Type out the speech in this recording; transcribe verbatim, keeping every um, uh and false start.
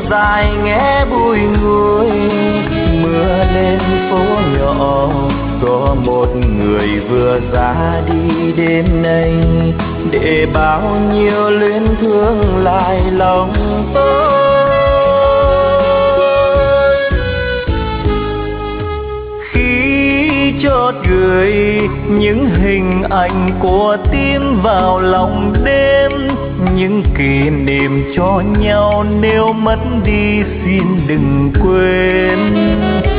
dài nghe bùi ngùi. Mưa lên phố nhỏ có một người vừa ra đi đêm nay, để bao nhiêu luyến thương lại lòng tôi. Chót gửi những hình ảnh của tim vào lòng đêm, những kỷ niệm cho nhau nếu mất đi xin đừng quên.